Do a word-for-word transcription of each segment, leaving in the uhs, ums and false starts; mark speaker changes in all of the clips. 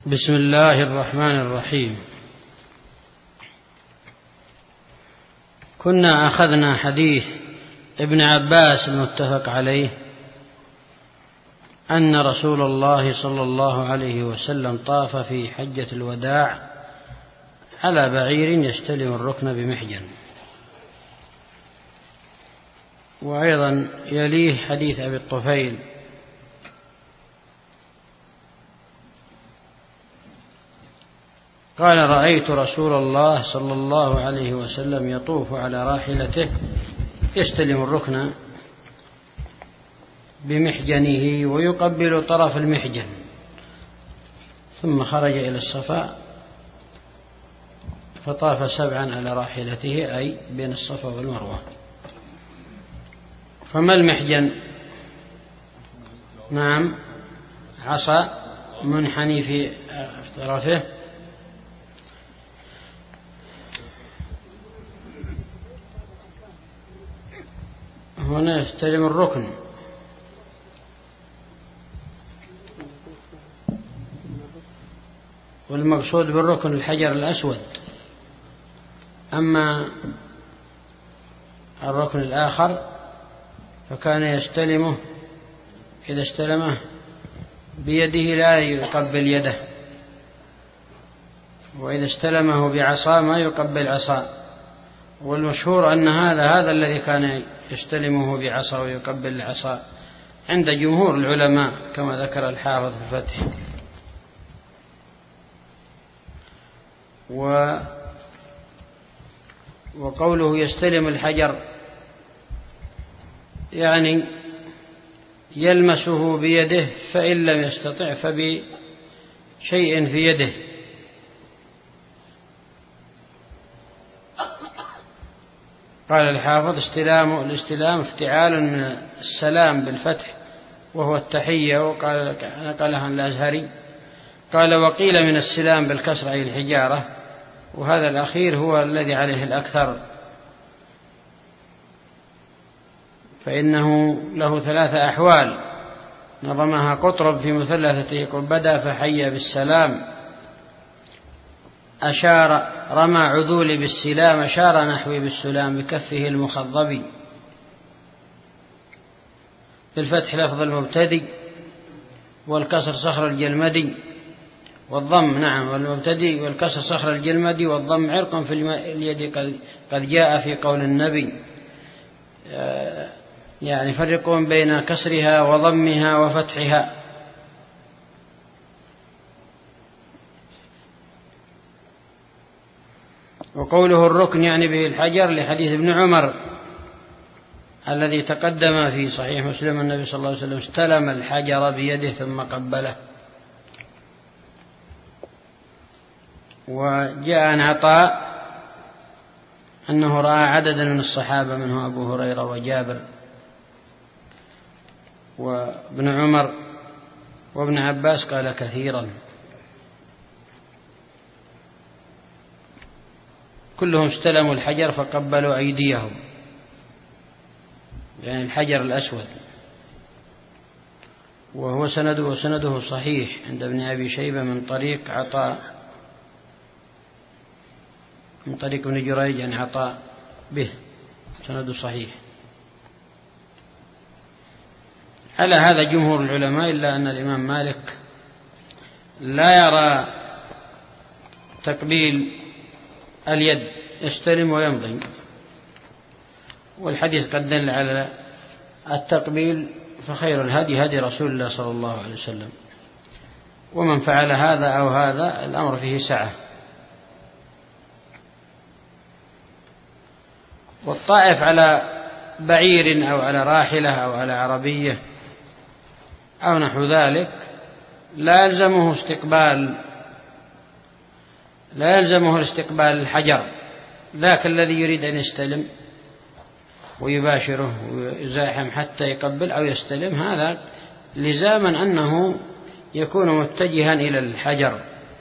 Speaker 1: بسم الله الرحمن الرحيم. كنا أخذنا حديث ابن عباس المتفق عليه أن رسول الله صلى الله عليه وسلم طاف في حجة الوداع على بعير يستلم الركن بمحجن، وأيضا يليه حديث أبي الطفيل قال: رأيت رسول الله صلى الله عليه وسلم يطوف على راحلته يستلم الركن بمحجنه ويقبل طرف المحجن، ثم خرج إلى الصفا فطاف سبعا على راحلته، أي بين الصفا والمروة. فما المحجن؟ نعم، عصا منحني في طرفه هنا يستلم الركن، والمقصود بالركن الحجر الأسود. أما الركن الآخر فكان يستلمه، إذا استلمه بيده لا يقبل يده، وإذا استلمه بعصا ما يقبل عصا. والمشهور أن هذا هذا الذي كان يستلمه بعصا ويقبل العصا عند جمهور العلماء كما ذكر الحافظ في الفتح. و وقوله يستلم الحجر يعني يلمسه بيده، فإن لم يستطع فبشيء في يده. قال الحافظ: استلام الاستلام افتعال من السلام بالفتح وهو التحية، وقال نقلها الأزهري. قال: وقيل من السلام بالكسر أي الحجارة، وهذا الأخير هو الذي عليه الأكثر، فإنه له ثلاثة أحوال نظمها قطرب في مثلثته، يقول: بدأ فحي بالسلام، أشار رمى عذولي بالسلام، أشار نحوي بالسلام بكفه المخضب. بالفتح لفظ المبتدي، والكسر صخر الجلمدي، والضم نعم والمبتدي والكسر صخر الجلمدي، والضم عرق في اليد قد جاء في قول النبي، يعني فرقون بين كسرها وضمها وفتحها. وقوله الركن يعني به الحجر لحديث ابن عمر الذي تقدم في صحيح مسلم، النبي صلى الله عليه وسلم استلم الحجر بيده ثم قبله. وجاء عن عطاء أنه رأى عددا من الصحابة منه أبو هريرة وجابر وابن عمر وابن عباس، قال كثيرا، كلهم استلموا الحجر فقبلوا أيديهم، يعني الحجر الأسود. وهو سنده وسنده صحيح عند ابن أبي شيبة من طريق عطاء، من طريق ابن جريج عن عطاء به، سنده صحيح. على هذا جمهور العلماء، إلا أن الإمام مالك لا يرى تقبيل اليد، يستلم ويمضي، والحديث قد دل على التقبيل، فخير الهدي هدي رسول الله صلى الله عليه وسلم. ومن فعل هذا أو هذا الأمر فيه سعة. والطائف على بعير أو على راحلة أو على عربية أو نحو ذلك لا يلزمه استقبال لا يلزمه الاستقبال الحجر، ذاك الذي يريد أن يستلم ويباشره ويزاحم حتى يقبل أو يستلم، هذا لزاما أنه يكون متجها إلى الحجر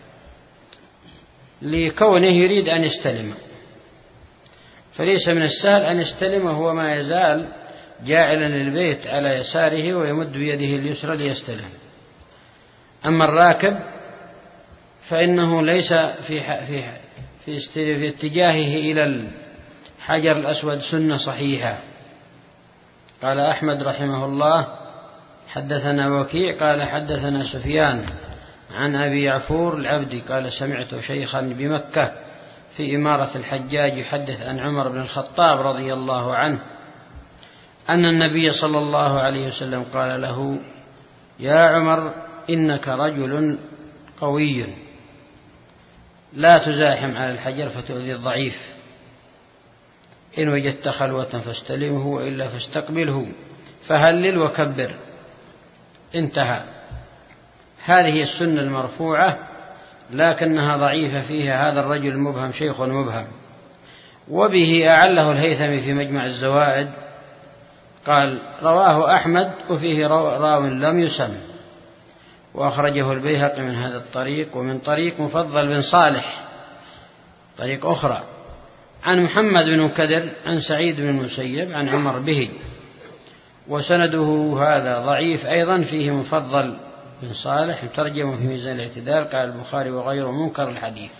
Speaker 1: لكونه يريد أن يستلم، فليس من السهل أن يستلم وهو ما يزال جاعلا للبيت على يساره ويمد بيده اليسرى ليستلم. أما الراكب فإنه ليس في في في, في اتجاهه إلى الحجر الأسود سنة صحيحة. قال أحمد رحمه الله حدثنا وكيع قال حدثنا سفيان عن أبي يعفور العبدي قال سمعت شيخا بمكة في إمارة الحجاج يحدث عن عمر بن الخطاب رضي الله عنه أن النبي صلى الله عليه وسلم قال له: يا عمر إنك رجل قوي لا تزاحم على الحجر فتؤذي الضعيف، إن وجدت خلوة فاستلمه وإلا فاستقبله فهلل وكبر. انتهى. هذه السنة المرفوعة لكنها ضعيفة فيها هذا الرجل المبهم شيخ مبهم. وبه أعله الهيثمي في مجمع الزوائد قال: رواه أحمد وفيه راو لم يسم، وأخرجه البيهقي من هذا الطريق ومن طريق مفضل بن صالح طريق أخرى عن محمد بن مكدر عن سعيد بن المسيب عن عمر به، وسنده هذا ضعيف أيضا فيه مفضل بن صالح ترجمه في ميزان الاعتدال. قال البخاري وغيره منكر الحديث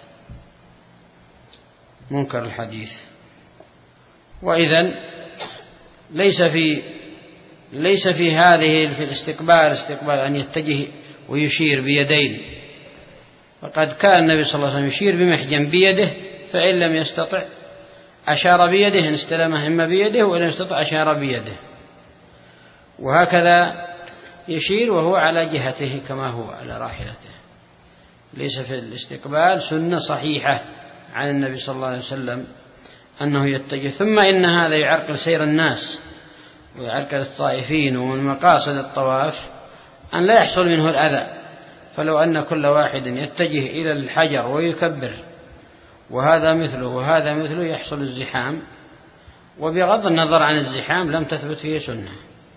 Speaker 1: منكر الحديث. وإذن ليس في ليس في هذه في الاستقبال استقبال أن يتجه ويشير بيدين، فقد كان النبي صلى الله عليه وسلم يشير بمحجن بيده، فإن لم يستطع أشار بيده إن استلمه إما بيده، وإن لم يستطع أشار بيده، وهكذا يشير وهو على جهته كما هو على راحلته. ليس في الاستقبال سنة صحيحة عن النبي صلى الله عليه وسلم أنه يتجه. ثم إن هذا يعرقل سير الناس ويعرقل الطائفين، ومن مقاصد الطواف أن لا يحصل منه الأذى. فلو أن كل واحد يتجه إلى الحجر ويكبر وهذا مثله وهذا مثله يحصل الزحام، وبغض النظر عن الزحام لم تثبت فيه سنة.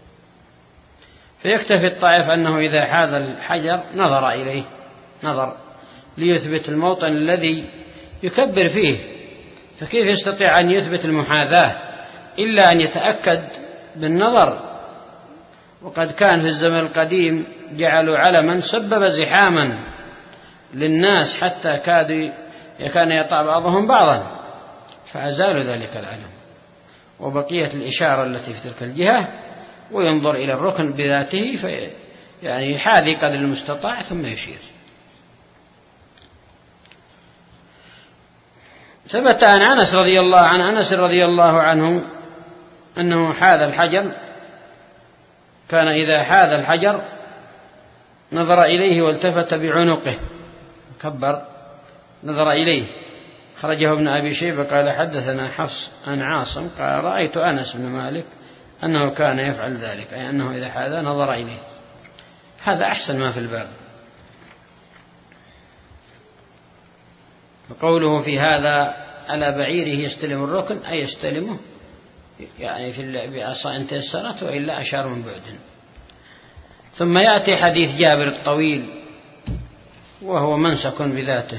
Speaker 1: فيكتفي الطائف أنه إذا حاذ الحجر نظر إليه نظر ليثبت الموطن الذي يكبر فيه، فكيف يستطيع أن يثبت المحاذاة إلا أن يتأكد بالنظر؟ وقد كان في الزمن القديم جعلوا علما سبب زحاما للناس حتى كادوا كان يطع بعضهم بعضا، فأزالوا ذلك العلم وبقية الإشارة التي في تلك الجهة، وينظر إلى الركن بذاته في يعني يحاذي قدر المستطاع ثم يشير. ثبت عن أنس رضي الله عن أنس رضي الله عنه أنه حاذ الحجر، كان إذا حاذ الحجر نظر إليه والتفت بعنقه كبر نظر إليه. خرجه ابن أبي شيبة قال حدثنا حفص عن عاصم قال رأيت أنس بن مالك أنه كان يفعل ذلك، أي أنه إذا حاذ نظر إليه. هذا أحسن ما في الباب. وقوله في هذا على بعيره يستلم الركن أي يستلمه يعني في بعصا إن تيسرت، وإلا أشار من بعد. ثم يأتي حديث جابر الطويل وهو منسك بذاته.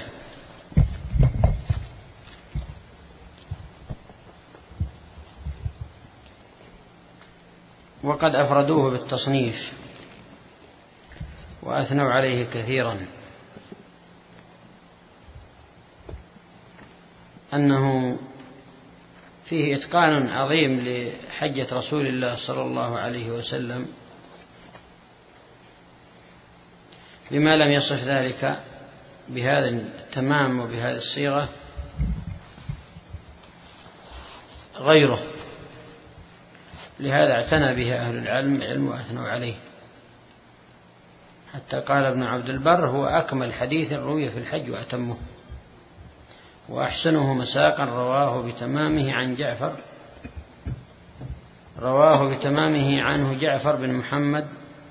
Speaker 1: وقد أفردوه بالتصنيف وأثنوا عليه كثيرا، أنه فيه إتقان عظيم لحجة رسول الله صلى الله عليه وسلم بما لم يصف ذلك بهذا التمام وبهذه الصيغة غيره. لهذا اعتنى به أهل العلم علم وأثنوا عليه، حتى قال ابن عبد البر هو أكمل حديث روي في الحج وأتمه وأحسنه مساقا رواه بتمامه عن جعفر رواه بتمامه عنه جعفر بن محمد،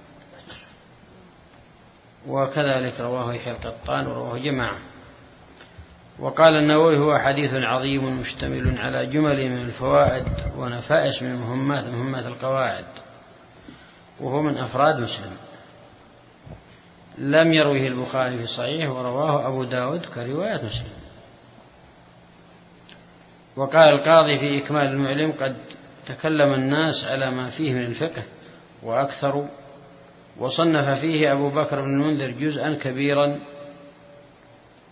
Speaker 1: وكذلك رواه يحيى القطان ورواه جماعة. وقال النووي هو حديث عظيم مشتمل على جمل من الفوائد ونفائس من مهمات مهمات القواعد، وهو من أفراد مسلم، لم يرويه البخاري في صحيح، ورواه أبو داود كرواية مسلم. وقال القاضي في إكمال المعلم قد تكلم الناس على ما فيه من الفقه وأكثر، وصنف فيه أبو بكر بن المنذر جزءا كبيرا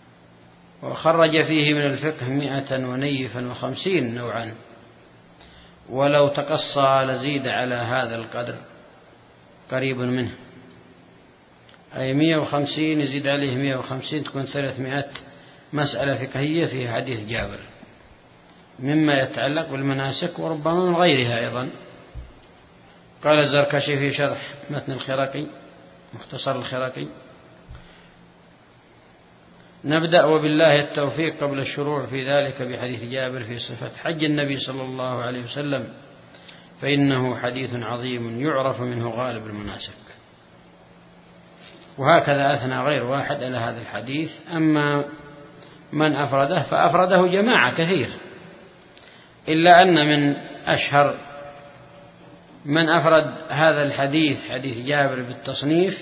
Speaker 1: وخرج فيه من الفقه مئة ونيفا وخمسين نوعا، ولو تقصى لزيد على هذا القدر قريب منه، أي مئة وخمسين يزيد عليه مئة وخمسين تكون ثلاثمائة مسألة فقهية في حديث جابر، مما يتعلق بالمناسك وربما من غيرها أيضا. قال الزركشي في شرح متن الخرقي مختصر الخرقي: نبدأ وبالله التوفيق قبل الشروع في ذلك بحديث جابر في صفة حج النبي صلى الله عليه وسلم، فإنه حديث عظيم يعرف منه غالب المناسك. وهكذا أثنى غير واحد على هذا الحديث. أما من أفرده فأفرده جماعة كثير، إلا أن من أشهر من أفرد هذا الحديث حديث جابر بالتصنيف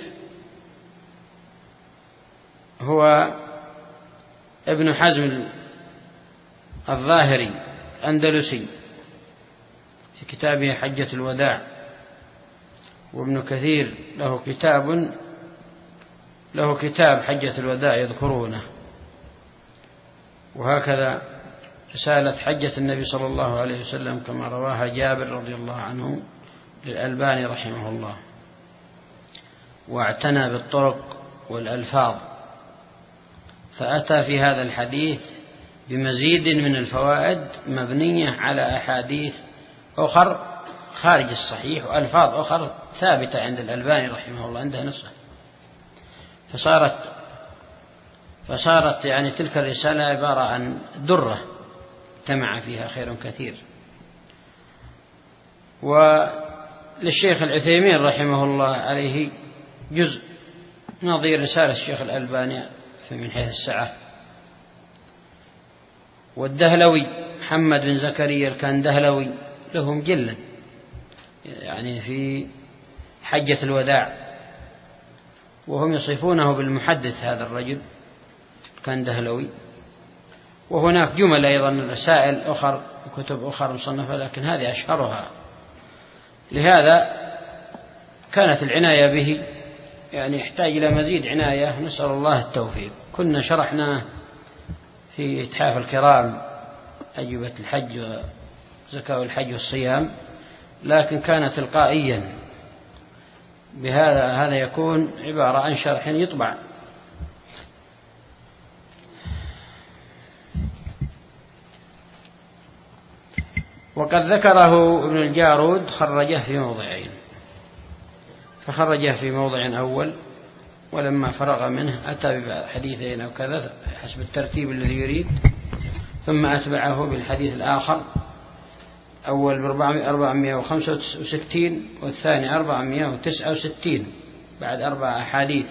Speaker 1: هو ابن حزم الظاهري الأندلسي في كتابه حجة الوداع، وابن كثير له كتاب له كتاب حجة الوداع يذكرونه، وهكذا رسالة حجة النبي صلى الله عليه وسلم كما رواها جابر رضي الله عنه للألباني رحمه الله، واعتنى بالطرق والألفاظ، فأتى في هذا الحديث بمزيد من الفوائد مبنية على أحاديث أخر خارج الصحيح وألفاظ أخر ثابتة عند الألباني رحمه الله عندها نفسه، فصارت فصارت يعني تلك الرسالة عبارة عن درة اجتمع فيها خير كثير. وللشيخ العثيمين رحمه الله عليه جزء نظير رسالة الشيخ الألباني من حيث السعة. والدهلوي محمد بن زكريا الكندهلوي له مجلد يعني في حجة الوداع، وهم يصفونه بالمحدث هذا الرجل الكندهلوي. وهناك جمل أيضا رسائل أخر وكتب أخر مصنفة، لكن هذه أشهرها، لهذا كانت العناية به يعني يحتاج إلى مزيد عناية، نسأل الله التوفيق. كنا شرحنا في إتحاف الكرام أجوبة الحج وزكاة الحج والصيام، لكن كان تلقائيا، بهذا هذا يكون عبارة عن شرح يطبع. وقد ذكره ابن الجارود خرجه في موضعين، فخرجه في موضع أول ولما فرغ منه أتى بحديثين أو كذا حسب الترتيب الذي يريد، ثم أتبعه بالحديث الآخر، أول بأربعمائة وخمسة وستين والثاني أربعمائة وتسعة وستين بعد أربع أحاديث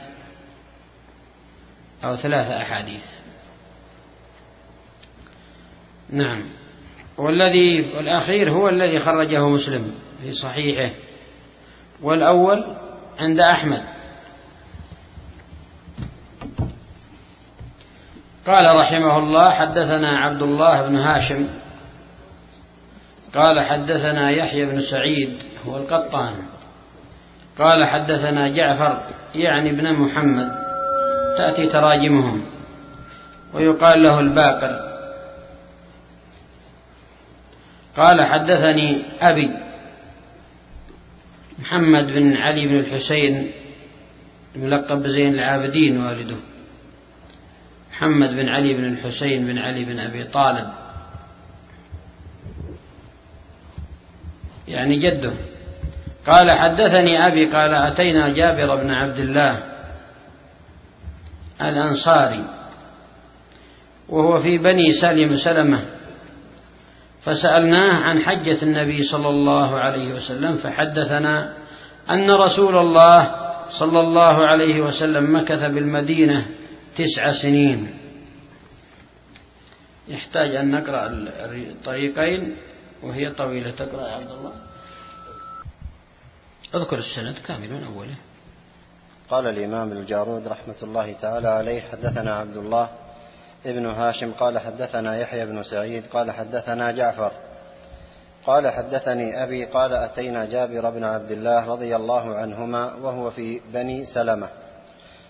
Speaker 1: أو ثلاثة أحاديث. نعم. والذي والأخير هو الذي خرجه مسلم في صحيحه، والأول عند أحمد. قال رحمه الله: حدثنا عبد الله بن هاشم قال حدثنا يحيى بن سعيد هو القطان قال حدثنا جعفر يعني ابن محمد، تأتي تراجمهم، ويقال له الباقر. قال حدثني أبي محمد بن علي بن الحسين الملقب بزين العابدين، والده محمد بن علي بن الحسين بن علي بن أبي طالب يعني جده. قال حدثني أبي قال أتينا جابر بن عبد الله الأنصاري وهو في بني سلم سلمة، فسألناه عن حجة النبي صلى الله عليه وسلم، فحدثنا أن رسول الله صلى الله عليه وسلم مكث بالمدينة تسع سنين. يحتاج أن نقرأ الطريقين وهي طويلة. تقرأ يا عبد الله؟ اذكر السند كامل من أوله.
Speaker 2: قال الإمام الجارود رحمة الله تعالى عليه: حدثنا عبد الله ابن هاشم قال حدثنا يحيى بن سعيد قال حدثنا جعفر قال حدثني أبي قال أتينا جابر بن عبد الله رضي الله عنهما وهو في بني سلمة،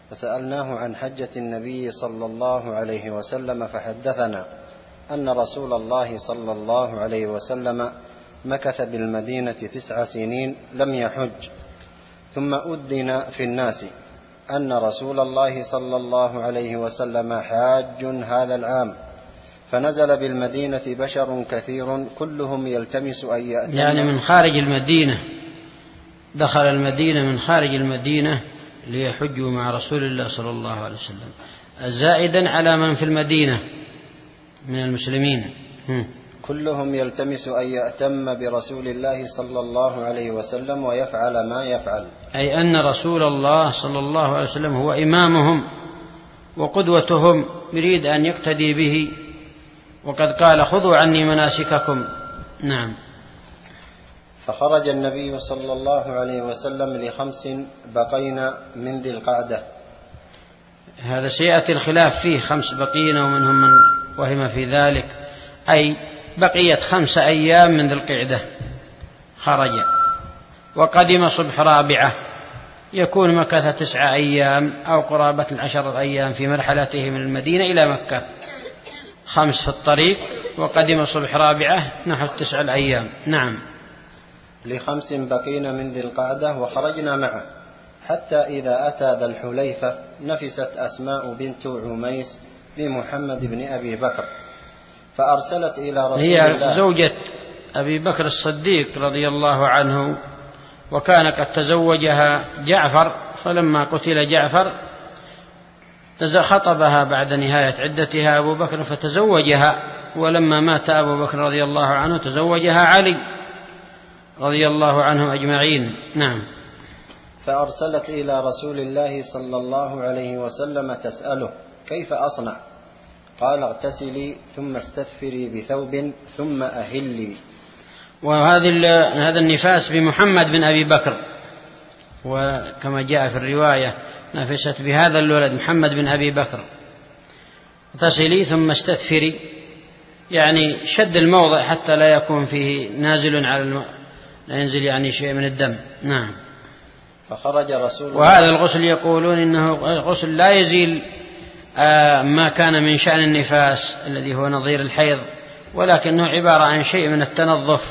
Speaker 2: فسألناه عن حجة النبي صلى الله عليه وسلم فحدثنا أن رسول الله صلى الله عليه وسلم مكث بالمدينة تسع سنين لم يحج، ثم أذن في الناس أن رسول الله صلى الله عليه وسلم حاج هذا العام، فنزل بالمدينة بشر كثير كلهم يلتمس أن يأتي،
Speaker 1: يعني من خارج المدينة، دخل المدينة من خارج المدينة ليحجوا مع رسول الله صلى الله عليه وسلم، زائدا على من في المدينة من المسلمين.
Speaker 2: كلهم يلتمس أن يأتم برسول الله صلى الله عليه وسلم ويفعل ما يفعل،
Speaker 1: أي أن رسول الله صلى الله عليه وسلم هو إمامهم وقدوتهم، يريد أن يقتدي به، وقد قال خذوا عني مناسككم. نعم.
Speaker 2: فخرج النبي صلى الله عليه وسلم لخمس بقين من ذي القعدة.
Speaker 1: هذا سيأتي الخلاف فيه، خمس بقين ومنهم من وهم في ذلك، أي بقية خمس أيام من ذي القعدة خرج، وقدم صبح رابعة، يكون مكث تسع أيام أو قرابة العشرة أيام في مرحلته من المدينة إلى مكة، خمس في الطريق، وقدم صبح رابعة نحو تسع الأيام. نعم.
Speaker 2: لخمس بقين من ذي القعدة وخرجنا معه، حتى إذا أتى ذا الحليفة نفست أسماء بنت عميس بمحمد بن أبي بكر، فأرسلت إلى رسول
Speaker 1: هي
Speaker 2: الله،
Speaker 1: هي زوجة أبي بكر الصديق رضي الله عنه، وكان قد تزوجها جعفر، فلما قتل جعفر خطبها بعد نهاية عدتها أبو بكر فتزوجها، ولما مات أبو بكر رضي الله عنه تزوجها علي رضي الله عنهم أجمعين. نعم.
Speaker 2: فأرسلت إلى رسول الله صلى الله عليه وسلم تسأله كيف أصنع؟ قال اغتسلي ثم استثفري بثوب ثم أهلي.
Speaker 1: وهذا هذا النفاس بمحمد بن أبي بكر، وكما جاء في الرواية نفست بهذا الولد محمد بن أبي بكر، اغتسلي ثم استثفري، يعني شد الموضع حتى لا يكون فيه نازل على الم... لا ينزل يعني شيء من الدم. نعم.
Speaker 2: فخرج رسول الله،
Speaker 1: وهذا الغسل يقولون إنه غسل لا يزيل ما كان من شأن النفاس الذي هو نظير الحيض، ولكنه عبارة عن شيء من التنظف.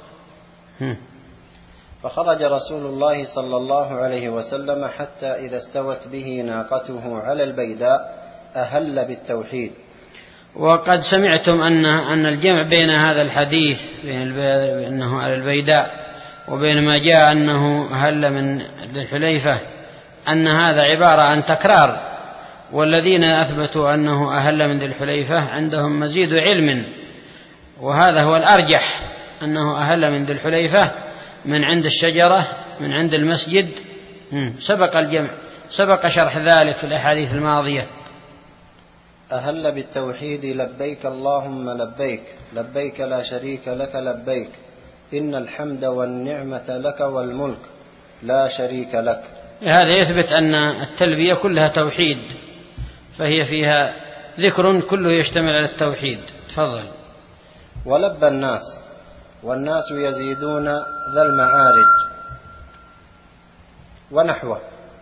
Speaker 2: فخرج رسول الله صلى الله عليه وسلم حتى إذا استوت به ناقته على البيداء أهل بالتوحيد.
Speaker 1: وقد سمعتم أن أن الجمع بين هذا الحديث بأنه على البيداء وبين ما جاء أنه أهل من ذي الحليفة أن هذا عبارة عن تكرار، والذين أثبتوا أنه أهل من ذي الحليفة عندهم مزيد علم، وهذا هو الأرجح، أنه أهل من ذي الحليفة من عند الشجرة من عند المسجد. سبق الجمع، سبق شرح ذلك في الأحاديث الماضية.
Speaker 2: أهل بالتوحيد لبيك اللهم لبيك لبيك لا شريك لك لبيك إن الحمد والنعمة لك والملك لا شريك لك.
Speaker 1: هذا يثبت أن التلبية كلها توحيد، فهي فيها ذكر كله يشتمل على التوحيد. تفضل.
Speaker 2: ولبى الناس والناس يزيدون ذا المعارج ونحوه،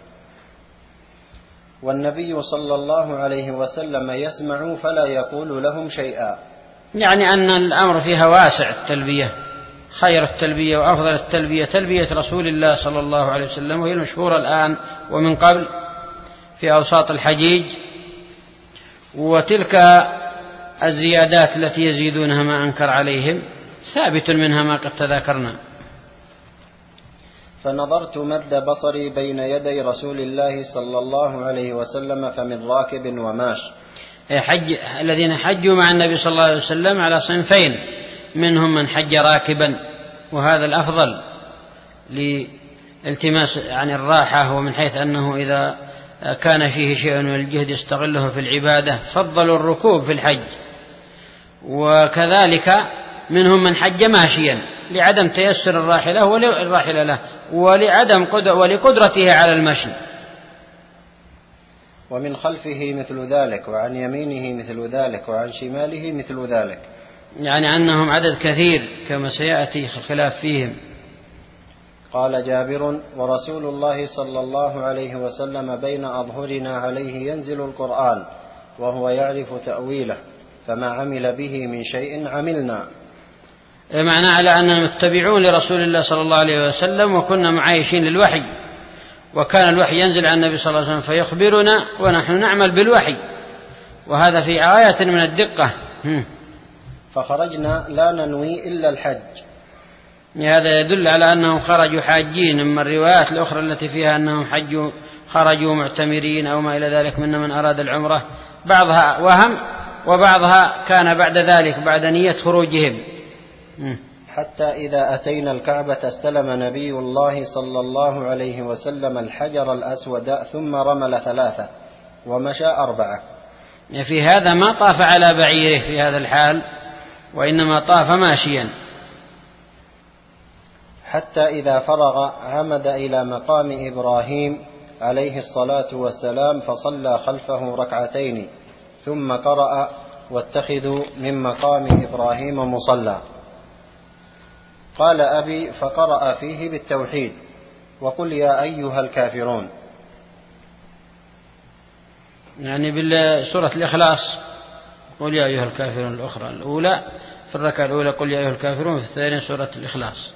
Speaker 2: والنبي صلى الله عليه وسلم يسمع فلا يقول لهم شيئا،
Speaker 1: يعني أن الأمر فيها واسع. التلبية خير التلبية وأفضل التلبية تلبية رسول الله صلى الله عليه وسلم، وهي المشهورة الآن ومن قبل في أوساط الحجيج، وتلك الزيادات التي يزيدونها ما أنكر عليهم ثابت منها ما قد تذاكرنا.
Speaker 2: فنظرت مد بصري بين يدي رسول الله صلى الله عليه وسلم فمن راكب وماش.
Speaker 1: حج الذين حجوا مع النبي صلى الله عليه وسلم على صنفين، منهم من حج راكبا، وهذا الأفضل لالتماس عن الراحة، ومن حيث أنه إذا كان فيه شيء من الجهد يستغله في العبادة فضلوا الركوب في الحج. وكذلك منهم من حج ماشيا لعدم تيسر الراحلة والراحلة له ولعدم قدر ولقدرته على المشي.
Speaker 2: ومن خلفه مثل ذلك، وعن يمينه مثل ذلك، وعن شماله مثل ذلك،
Speaker 1: يعني أنهم عدد كثير كما سيأتي الخلاف فيهم.
Speaker 2: قال جابر: ورسول الله صلى الله عليه وسلم بين أظهرنا عليه ينزل القرآن وهو يعرف تأويله، فما عمل به من شيء عملنا.
Speaker 1: معنى على أننا متبعون لرسول الله صلى الله عليه وسلم، وكنا معايشين للوحي، وكان الوحي ينزل على النبي صلى الله عليه وسلم فيخبرنا ونحن نعمل بالوحي، وهذا في آية من الدقة.
Speaker 2: فخرجنا لا ننوي إلا الحج.
Speaker 1: هذا يدل على أنهم خرجوا حاجين، أما الروايات الأخرى التي فيها أنهم حجوا خرجوا معتمرين أو ما إلى ذلك من من أراد العمرة، بعضها وهم وبعضها كان بعد ذلك بعد نية خروجهم.
Speaker 2: حتى إذا أتينا الكعبة استلم نبي الله صلى الله عليه وسلم الحجر الأسود ثم رمل ثلاثة ومشى أربعة.
Speaker 1: في هذا ما طاف على بعيره في هذا الحال، وإنما طاف ماشيا.
Speaker 2: حتى إذا فرغ عمد إلى مقام إبراهيم عليه الصلاة والسلام فصلى خلفه ركعتين، ثم قرأ: واتخذوا من مقام إبراهيم مصلى. قال أبي: فقرأ فيه بالتوحيد وقل يا أيها الكافرون،
Speaker 1: يعني بالسورة الإخلاص، قل يا أيها الكافرون الأخرى الأولى في الركعة الأولى قل يا أيها الكافرون، في الثانية سورة الإخلاص.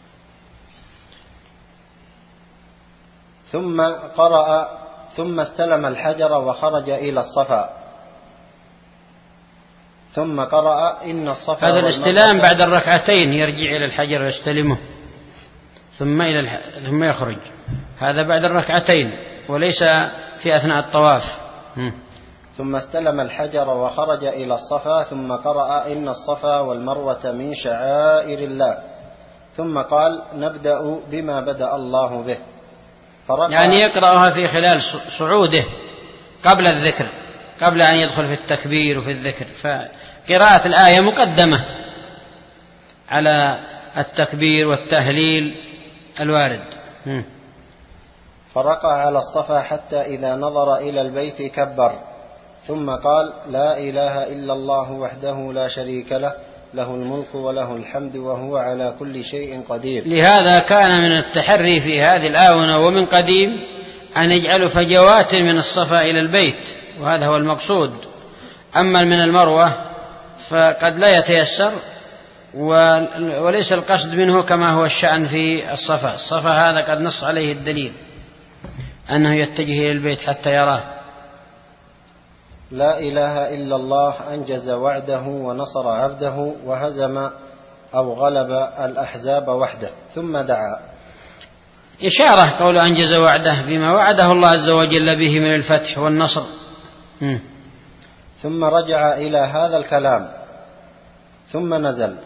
Speaker 2: ثم قرأ: ثم استلم الحجر وخرج إلى الصفا، ثم قرأ: إن الصفا
Speaker 1: هذا الاستلام بعد الركعتين يرجع إلى الحجر ويستلمه ثم إلى الح... ثم يخرج، هذا بعد الركعتين وليس في أثناء الطواف. م.
Speaker 2: ثم استلم الحجر وخرج إلى الصفا، ثم قرأ: إن الصفا والمروة من شعائر الله، ثم قال: نبدأ بما بدأ الله به.
Speaker 1: يعني يقرأها في خلال صعوده قبل الذكر، قبل أن يدخل في التكبير وفي الذكر، فقراءة الآية مقدمة على التكبير والتهليل الوارد. م.
Speaker 2: فرقع على الصفا حتى إذا نظر إلى البيت كبر، ثم قال: لا إله إلا الله وحده لا شريك له، له الملك وله الحمد وهو على كل شيء قدير.
Speaker 1: لهذا كان من التحري في هذه الآونة ومن قديم أن يجعلوا فجوات من الصفا إلى البيت، وهذا هو المقصود. أما من المروة فقد لا يتيسر، وليس القصد منه كما هو الشأن في الصفا. الصفا هذا قد نص عليه الدليل أنه يتجه إلى البيت حتى يراه.
Speaker 2: لا إله إلا الله أنجز وعده ونصر عبده وهزم أو غلب الأحزاب وحده. ثم دعا.
Speaker 1: إشارة قول أنجز وعده بما وعده الله عز وجل به من الفتح والنصر. م.
Speaker 2: ثم رجع إلى هذا الكلام ثم نزل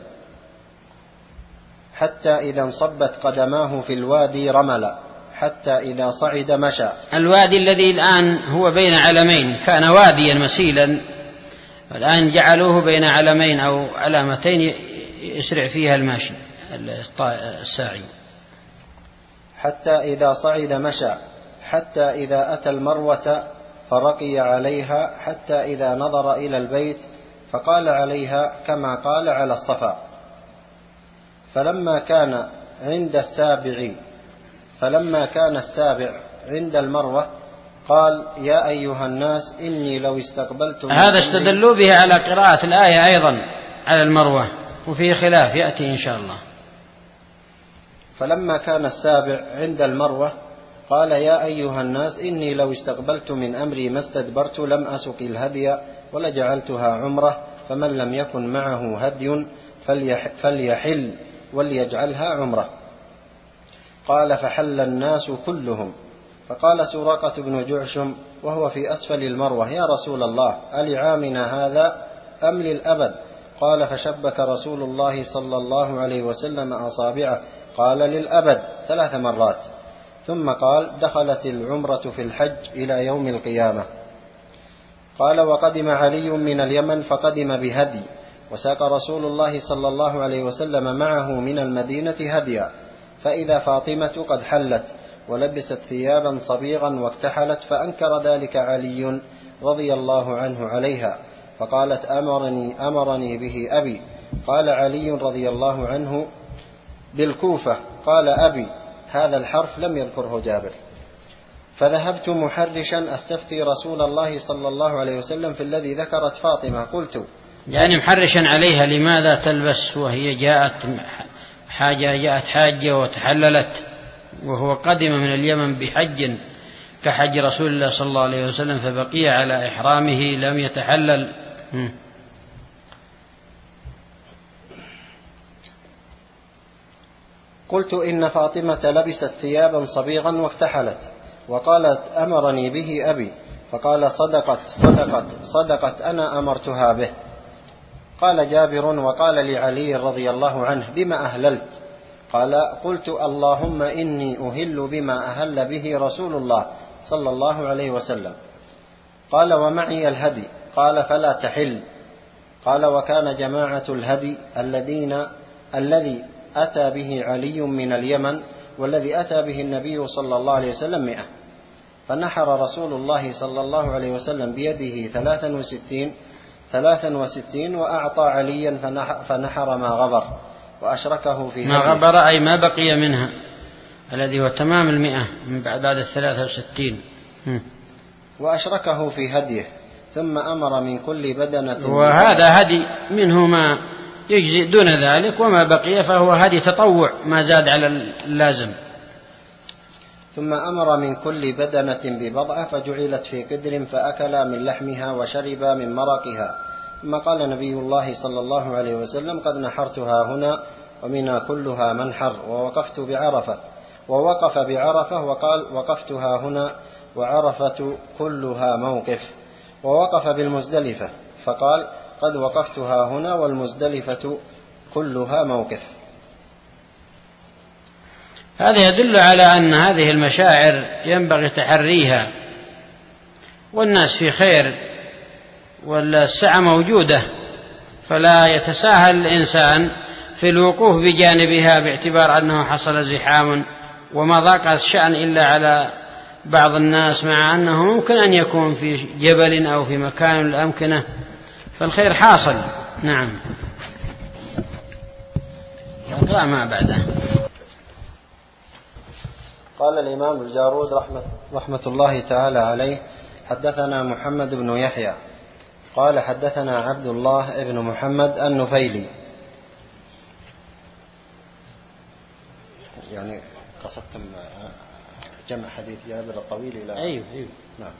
Speaker 2: حتى إذا انصبت قدماه في الوادي رمل، حتى إذا صعد مشى. الوادي
Speaker 1: الذي الآن هو بين علمين كان واديا مسيلا، والآن جعلوه بين علمين أو علامتين يسرع فيها الماشي الساعي.
Speaker 2: حتى إذا صعد مشى، حتى إذا أتى المروة فرقي عليها، حتى إذا نظر إلى البيت فقال عليها كما قال على الصفا. فلما كان عند السابع فلما كان السابع عند المروة قال: يا أيها الناس إني لو استقبلت.
Speaker 1: هذا استدلوا به على قراءة الآية أيضا على المروة، وفيه خلاف يأتي إن شاء الله.
Speaker 2: فلما كان السابع عند المروة قال: يا أيها الناس إني لو استقبلت من أمري ما استدبرت لم أسق الهدي ولجعلتها عمرة، فمن لم يكن معه هدي فليحل وليجعلها عمرة. قال: فحل الناس كلهم. فقال سراقة بن جعشم وهو في أسفل المروة: يا رسول الله ألعامنا هذا أم للأبد؟ قال: فشبك رسول الله صلى الله عليه وسلم أصابعه قال: للأبد ثلاث مرات. ثم قال: دخلت العمرة في الحج إلى يوم القيامة. قال: وقدم علي من اليمن فقدم بهدي، وساق رسول الله صلى الله عليه وسلم معه من المدينة هديا، فإذا فاطمة قد حلت ولبست ثيابا صبيغا واكتحلت، فأنكر ذلك علي رضي الله عنه عليها، فقالت: أمرني, أمرني به أبي. قال علي رضي الله عنه: بالكوفة. قال أبي: هذا الحرف لم يذكره جابر. فذهبت محرشا أستفتي رسول الله صلى الله عليه وسلم في الذي ذكرت فاطمة. قلت
Speaker 1: يعني محرشا عليها لماذا تلبس وهي جاءت حاجة جاءت حاجة وتحللت، وهو قدم من اليمن بحج كحج رسول الله صلى الله عليه وسلم فبقي على إحرامه لم يتحلل.
Speaker 2: قلت إن فاطمة لبست ثيابا صبيغا واكتحلت وقالت أمرني به أبي، فقال صدقت صدقت صدقت أنا أمرتها به. قال جابر وقال لعلي رضي الله عنه بما أهللت؟ قال قلت اللهم إني أهل بما أهل به رسول الله صلى الله عليه وسلم. قال ومعي الهدي. قال فلا تحل. قال وكان جماعة الهدي الذين الذي أتى به علي من اليمن والذي أتى به النبي صلى الله عليه وسلم مئة. فنحر رسول الله صلى الله عليه وسلم بيده ثلاثا وستين ثلاثا وستين وأعطى عليا فنحر ما غبر وأشركه في هديه.
Speaker 1: ما غبر أي ما بقي منها الذي هو تمام المئة من بعد بعد الثلاثة وستين،
Speaker 2: وأشركه في هديه. ثم أمر من كل بدنة،
Speaker 1: وهذا هدي منه ما يجزئ دون ذلك، وما بقي فهو هدي تطوع ما زاد على اللازم.
Speaker 2: ثم أمر من كل بدنة ببضعة فجعلت في قدر فأكلا من لحمها وشربا من مرقها. ثم قال نبي الله صلى الله عليه وسلم قد نحرتها هنا ومنها كلها منحر، ووقفت بعرفة ووقف بعرفة وقال وقفتها هنا وعرفة كلها موقف. ووقف بالمزدلفة فقال قد وقفتها هنا والمزدلفة كلها موقف.
Speaker 1: هذا يدل على أن هذه المشاعر ينبغي تحريها، والناس في خير والسعة موجودة، فلا يتساهل الإنسان في الوقوف بجانبها باعتبار أنه حصل زحام وما ضاق الشأن إلا على بعض الناس، مع أنه ممكن أن يكون في جبل أو في مكان من الأمكنة فالخير حاصل. نعم. اقرأ ما بعده.
Speaker 2: قال الإمام الجارود رحمة, رحمة الله تعالى عليه حدثنا محمد بن يحيى قال حدثنا عبد الله بن محمد النفيلي. يعني قصدتم جمع حديث جابر الطويل إلى
Speaker 1: أيوه أيوه
Speaker 2: نعم.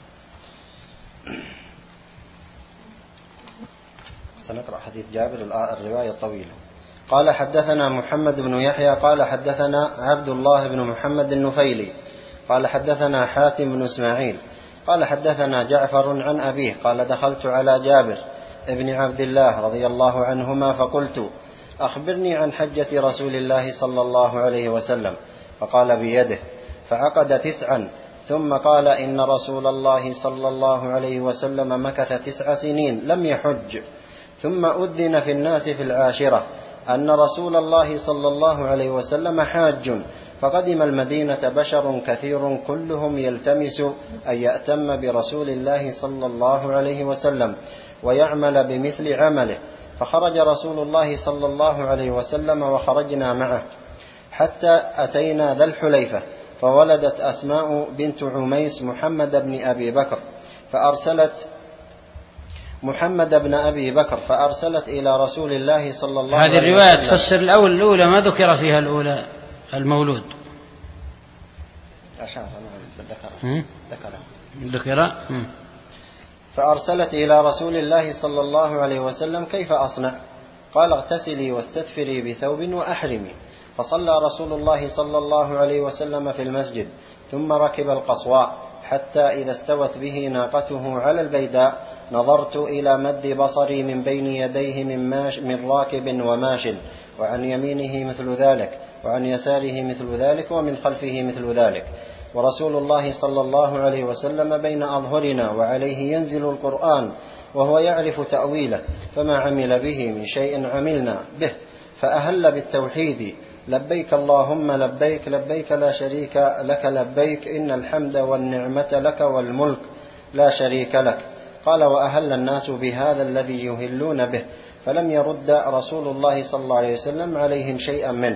Speaker 2: سنقرأ حديث جابر الرواية الطويلة. قال حدثنا محمد بن يحيى قال حدثنا عبد الله بن محمد النفيلي قال حدثنا حاتم بن إسماعيل قال حدثنا جعفر عن أبيه قال دخلت على جابر ابن عبد الله رضي الله عنهما فقلت أخبرني عن حجة رسول الله صلى الله عليه وسلم، فقال بيده، فعقد تسعا ثم قال إن رسول الله صلى الله عليه وسلم مكث تسع سنين لم يحج، ثم أذن في الناس في العاشرة أن رسول الله صلى الله عليه وسلم حاج، فقدم المدينة بشر كثير كلهم يلتمس أن يأتم برسول الله صلى الله عليه وسلم ويعمل بمثل عمله، فخرج رسول الله صلى الله عليه وسلم وخرجنا معه حتى أتينا ذا الحليفة، فولدت أسماء بنت عميس محمد بن أبي بكر فأرسلت محمد بن أبي بكر فأرسلت إلى رسول الله صلى الله عليه وسلم.
Speaker 1: هذه الرواية تفسر الأول الأولى ما ذكر فيها الأولى المولود.
Speaker 2: أشار ذكر ذكر
Speaker 1: ذكر
Speaker 2: فأرسلت إلى رسول الله صلى الله عليه وسلم كيف أصنع؟ قال اغتسلي واستدفري بثوب وأحرمي. فصلى رسول الله صلى الله عليه وسلم في المسجد ثم ركب القصواء حتى إذا استوت به ناقته على البيداء نظرت إلى مد بصري من بين يديه من, ماش من راكب وماش، وعن يمينه مثل ذلك وعن يساره مثل ذلك ومن خلفه مثل ذلك، ورسول الله صلى الله عليه وسلم بين أظهرنا وعليه ينزل القرآن وهو يعرف تأويله، فما عمل به من شيء عملنا به، فأهل بالتوحيد لبيك اللهم لبيك لبيك لا شريك لك لبيك إن الحمد والنعمة لك والملك لا شريك لك. قال وأهل الناس بهذا الذي يهلون به، فلم يرد رسول الله صلى الله عليه وسلم عليهم شيئا منه،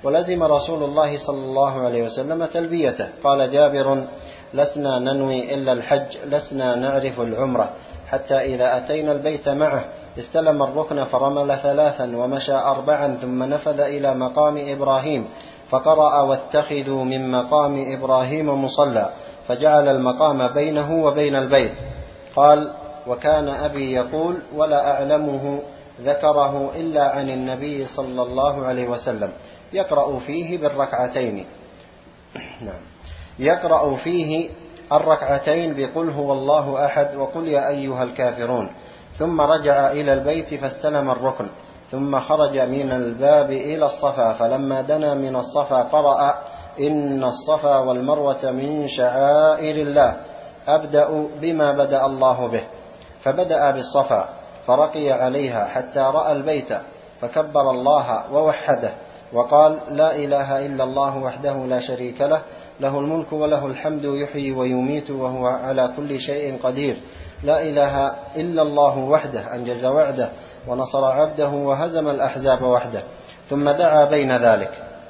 Speaker 2: ولزم رسول الله صلى الله عليه وسلم تلبيته. قال جابر: لسنا ننوي إلا الحج، لسنا نعرف العمرة، حتى إذا أتينا البيت معه استلم الركن فرمل ثلاثا ومشى أربعا، ثم نفذ إلى مقام إبراهيم فقرأ: واتخذوا من مقام إبراهيم مصلى، فجعل المقام بينه وبين البيت. قال: وكان أبي يقول: ولا أعلمه ذكره إلا عن النبي صلى الله عليه وسلم، يقرأ فيه بالركعتين نعم يقرأ فيه الركعتين بقل هو الله أحد وقل يا أيها الكافرون. ثم رجع إلى البيت فاستلم الركن، ثم خرج من الباب إلى الصفا، فلما دنا من الصفا قرأ: إن الصفا والمروة من شعائر الله، أبدأ بما بدأ الله به. فبدأ بالصفا فرقي عليها حتى رأى البيت، فكبر الله ووحده وقال: لا إله إلا الله وحده لا شريك له، له الملك وله الحمد، يحيي ويميت وهو على كل شيء قدير، لا إله إلا الله وحده، أنجز وعده ونصر عبده وهزم الأحزاب وحده. ثم دعا بين ذلك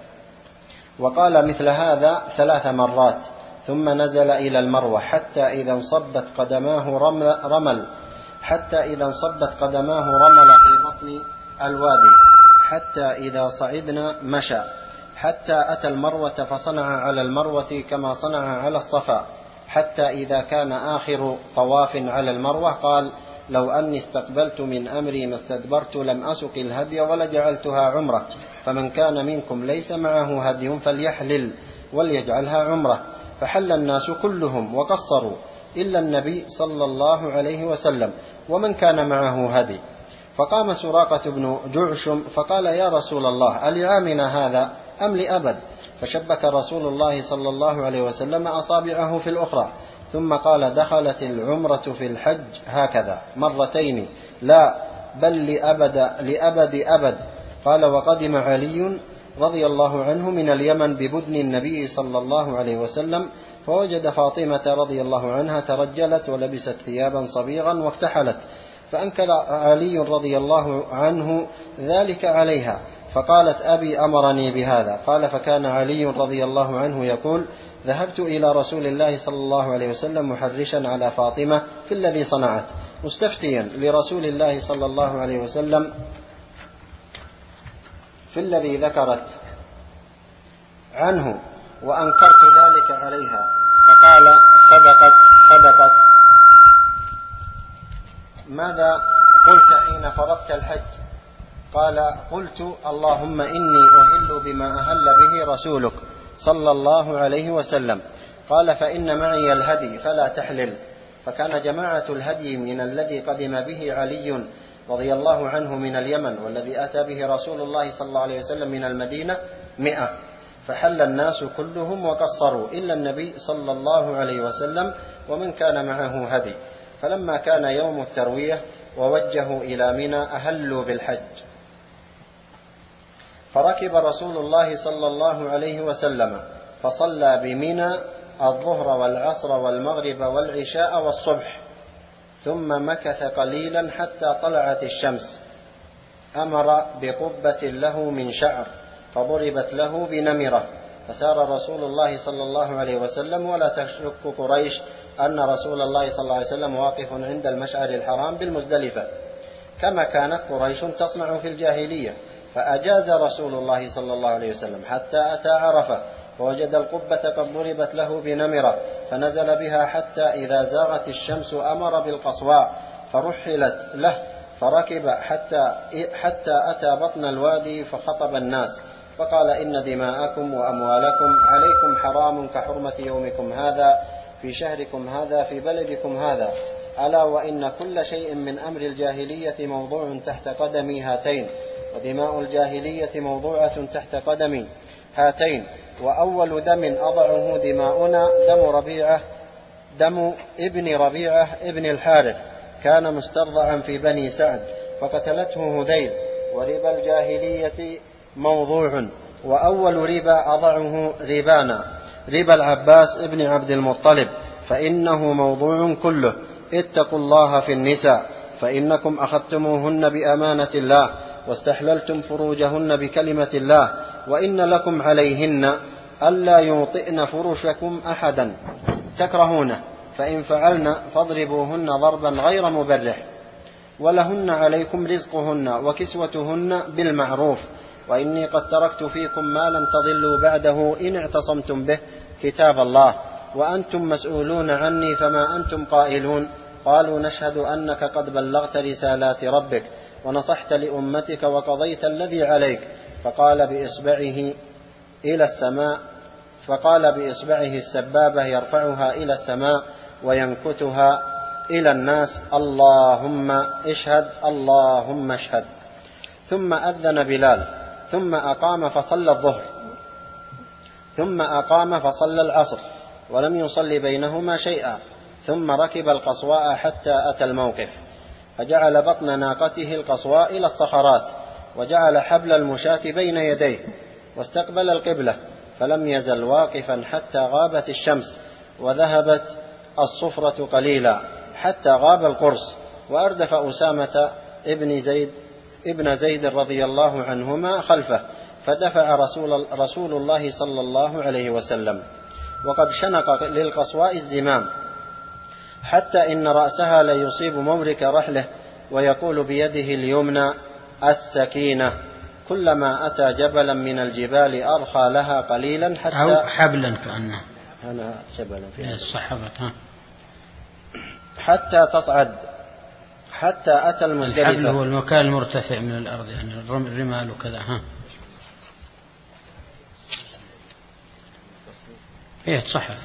Speaker 2: وقال مثل هذا ثلاث مرات، ثم نزل إلى المروة حتى إذا انصبت قدماه رمل, رمل حتى إذا انصبت قدماه رمل في بطن الوادي، حتى إذا صعدنا مشى، حتى أتى المروة فصنع على المروة كما صنع على الصفا، حتى إذا كان آخر طواف على المروة قال: لو أني استقبلت من أمري ما استدبرت لم أسق الهدي ولجعلتها عمرة، فمن كان منكم ليس معه هدي فليحلل وليجعلها عمرة. فحل الناس كلهم وقصروا إلا النبي صلى الله عليه وسلم ومن كان معه هدي. فقام سراقة بن جعشم فقال: يا رسول الله، ألعامنا هذا أم لأبد؟ فشبك رسول الله صلى الله عليه وسلم أصابعه في الأخرى، ثم قال: دخلت العمرة في الحج هكذا مرتين، لا بل لأبد, لأبد أبد. قال: وقدم علي رضي الله عنه من اليمن ببدن النبي صلى الله عليه وسلم، فوجد فاطمة رضي الله عنها ترجلت ولبست ثيابا صبيغا واكتحلت، فأنكر علي رضي الله عنه ذلك عليها، فقالت: أبي أمرني بهذا. قال: فكان علي رضي الله عنه يقول: ذهبت إلى رسول الله صلى الله عليه وسلم محرشا على فاطمة في الذي صنعت، مستفتيا لرسول الله صلى الله عليه وسلم في الذي ذكرت عنه، وأنكرت ذلك عليها، فقال: صدقت صدقت. ماذا قلت حين فرضت الحج؟ قال: قلت: اللهم إني أهل بما أهل به رسولك صلى الله عليه وسلم. قال: فإن معي الهدي فلا تحلل. فكان جماعة الهدي من الذي قدم به علي رضي الله عنه من اليمن والذي أتى به رسول الله صلى الله عليه وسلم من المدينة مئة، فحل الناس كلهم وقصروا إلا النبي صلى الله عليه وسلم ومن كان معه هدي. فلما كان يوم التروية ووجهوا إلى منى أهلوا بالحج، فركب رسول الله صلى الله عليه وسلم فصلى بمنى الظهر والعصر والمغرب والعشاء والصبح، ثم مكث قليلا حتى طلعت الشمس، أمر بقبة له من شعر فضربت له بنمرة، فسار رسول الله صلى الله عليه وسلم، ولا تشك قريش أن رسول الله صلى الله عليه وسلم واقف عند المشعر الحرام بالمزدلفة كما كانت قريش تصنع في الجاهلية. فأجاز رسول الله صلى الله عليه وسلم حتى أتى عرفة، فوجد القبة قد ضربت له بنمرة، فنزل بها حتى إذا زاغت الشمس أمر بالقصواء فرحلت له، فركب حتى, حتى أتى بطن الوادي فخطب الناس فقال: إن دماءكم وأموالكم عليكم حرام كحرمة يومكم هذا في شهركم هذا في بلدكم هذا، ألا وإن كل شيء من أمر الجاهلية موضوع تحت قدمي هاتين، ودماء الجاهلية موضوعة تحت قدمي هاتين، وأول دم أضعه دماؤنا دم ربيعة دم ابن ربيعة ابن الحارث، كان مسترضعا في بني سعد فقتلته هذيل، وربا الجاهلية موضوع، وأول ربا أضعه ربانا ربا العباس ابن عبد المطلب، فإنه موضوع كله. اتقوا الله في النساء فإنكم أخذتموهن بأمانة الله واستحللتم فروجهن بكلمة الله، وإن لكم عليهن ألا يوطئن فرشكم أحدا تكرهونه، فإن فعلن فاضربوهن ضربا غير مبرح، ولهن عليكم رزقهن وكسوتهن بالمعروف، وإني قد تركت فيكم ما لم تضلوا بعده إن اعتصمتم به كتاب الله، وأنتم مسؤولون عني فما أنتم قائلون؟ قالوا نشهد أنك قد بلغت رسالات ربك ونصحت لأمتك وقضيت الذي عليك. فقال بإصبعه إلى السماء فقال بإصبعه السبابة يرفعها إلى السماء وينكتها إلى الناس: اللهم اشهد اللهم اشهد. ثم أذن بلال، ثم أقام فصلى الظهر، ثم أقام فصلى العصر، ولم يصل بينهما شيئا، ثم ركب القصواء حتى أتى الموقف، فجعل بطن ناقته القصواء إلى الصخرات، وجعل حبل المشاة بين يديه، واستقبل القبلة، فلم يزل واقفا حتى غابت الشمس وذهبت الصفرة قليلا، حتى غاب القرص، وأردف أسامة ابن زيد ابن زيد رضي الله عنهما خلفه، فدفع رسول, رسول الله صلى الله عليه وسلم، وقد شنق للقصواء الزمام، حتى إن رأسها ليصيب مورك رحله، ويقول بيده اليمنى: السكينة. كلما أتى جبلا من الجبال أرخى لها قليلا حتى
Speaker 1: أو حبلا كأنه
Speaker 2: أنا جبلا في
Speaker 1: الصحبة
Speaker 2: حتى تصعد، حتى أتى المزدلفة.
Speaker 1: الحبل هو المكان المرتفع من الأرض، يعني الرمال وكذا. ها هي تصحف.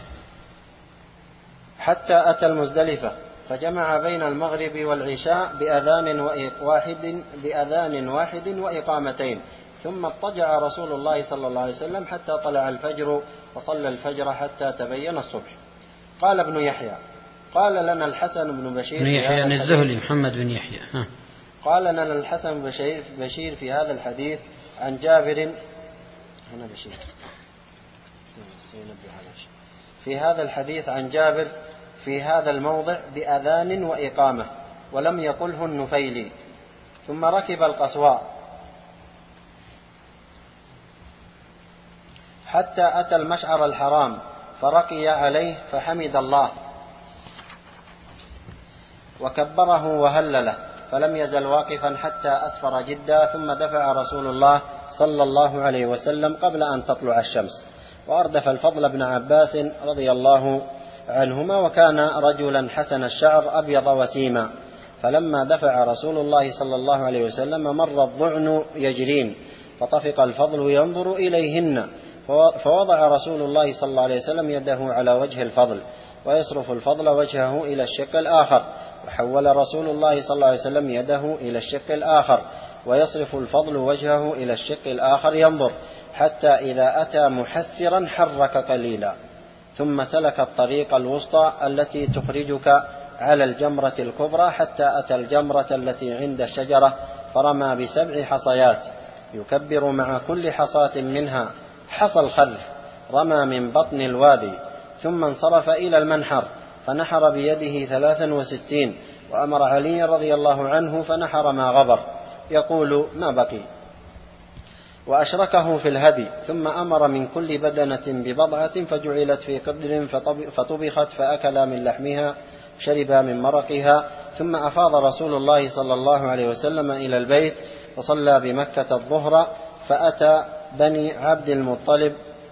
Speaker 2: حتى أتى المزدلفة فجمع بين المغرب والعشاء بأذان واحد بأذان واحد وإقامتين، ثم اضطجع رسول الله صلى الله عليه وسلم حتى طلع الفجر، وصلى الفجر حتى تبين الصبح. قال ابن يحيى: قال لنا الحسن بن بشير
Speaker 1: بن يحيى يعني الزهري محمد بن يحيى. ها.
Speaker 2: قال لنا الحسن بن بشير, بشير في هذا الحديث عن جابر هنا بشير في هذا الحديث عن جابر في هذا الموضع بأذان وإقامة، ولم يقله النفيلي. ثم ركب القصواء حتى أتى المشعر الحرام، فرقي عليه فحمد الله وكبره وهلله، فلم يزل واقفا حتى أسفر جدا، ثم دفع رسول الله صلى الله عليه وسلم قبل أن تطلع الشمس، وأردف الفضل بن عباس رضي الله عنهما، وكان رجلا حسن الشعر أبيض وسيما، فلما دفع رسول الله صلى الله عليه وسلم مر الضعن يجرين، فطفق الفضل ينظر إليهن، فوضع رسول الله صلى الله عليه وسلم يده على وجه الفضل، ويصرف الفضل وجهه إلى الشق الآخر، وحول رسول الله صلى الله عليه وسلم يده إلى الشق الآخر، ويصرف الفضل وجهه إلى الشق الآخر ينظر، حتى إذا أتى محسرا حرك قليلا، ثم سلك الطريق الوسطى التي تخرجك على الجمرة الكبرى، حتى أتى الجمرة التي عند الشجرة، فرمى بسبع حصيات يكبر مع كل حصاة منها حصى الخذف، رمى من بطن الوادي، ثم انصرف إلى المنحر فنحر بيده ثلاثا وستين، وأمر علي رضي الله عنه فنحر ما غبر، يقول ما بقي، وأشركه في الهدي، ثم أمر من كل بدنة ببضعة فجعلت في قدر فطبخت، فأكلا من لحمها شربا من مرقها، ثم أفاض رسول الله صلى الله عليه وسلم إلى البيت، وصلى بمكة الظهر، فأتى بني عبد المطلب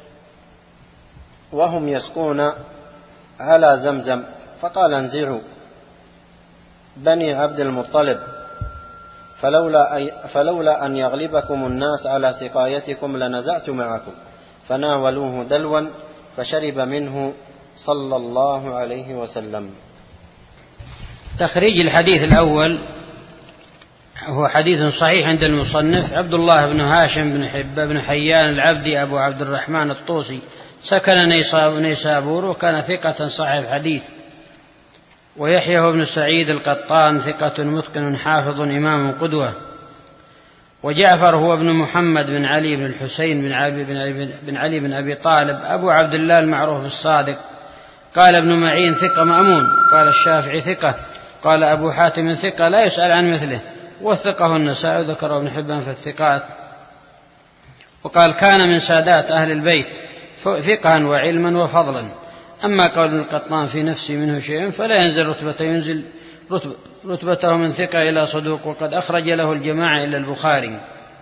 Speaker 2: وهم يسقون على زمزم، فقال انزعوا بني عبد المطلب، فلولا, أي فلولا أن يغلبكم الناس على سقايتكم لنزعت معكم، فناولوه دلوا فشرب منه صلى الله عليه وسلم.
Speaker 1: تخريج الحديث الأول هو حديث صحيح عند المصنف. عبد الله بن هاشم بن حبة بن حيان العبدي أبو عبد الرحمن الطوسي سكن نيسابور، وكان ثقة صاحب حديث. ويحيى بن سعيد القطان ثقة متقن حافظ إمام قدوة. وجعفر هو ابن محمد بن علي بن الحسين بن علي بن, علي بن, علي بن أبي طالب أبو عبد الله المعروف الصادق. قال ابن معين ثقة مأمون. قال الشافعي ثقة. قال أبو حاتم ثقة لا يسأل عن مثله. وثقه النسائي وذكره ابن حبان في الثقات. وقال كان من سادات أهل البيت فقها وعلما وفضلا. أما قول ابن القطان في نفسه منه شيء فلا ينزل رتبته، ينزل رتبته من ثقة إلى صدوق، وقد أخرج له الجماعة إلى البخاري.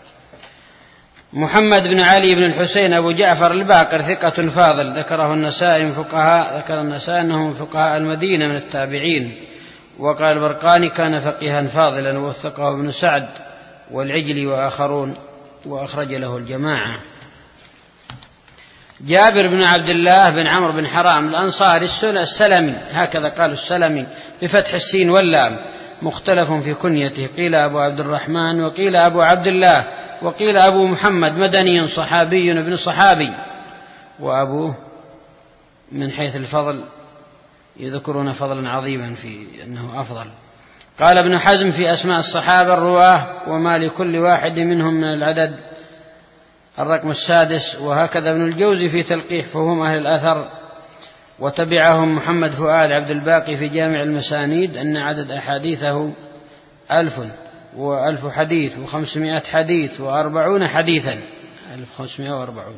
Speaker 1: محمد بن علي بن الحسين أبو جعفر الباقر ثقة فاضل، ذكره النسائي من فقهاء ذكر النسائي أنه من فقهاء المدينة من التابعين. وقال البرقاني كان فقيها فاضلا، ووثقه ابن سعد والعجلي وآخرون، وأخرج له الجماعة. جابر بن عبد الله بن عمرو بن حرام الأنصاري السلمي، هكذا قالوا السلمي بفتح السين واللام، مختلف في كنيته، قيل أبو عبد الرحمن وقيل أبو عبد الله وقيل أبو محمد، مدني صحابي ابن صحابي. وأبوه من حيث الفضل يذكرون فضلا عظيما في أنه أفضل. قال ابن حزم في أسماء الصحابة الرواه وما لكل واحد منهم من العدد الرقم السادس، وهكذا ابن الجوزي في تلقيح فهم أهل الأثر. وتبعهم محمد فؤاد عبد الباقي في جامع المسانيد أن عدد أحاديثه ألف وألف حديث وخمسمائة حديث وأربعون حديثا، ألف وخمسمائة وأربعون.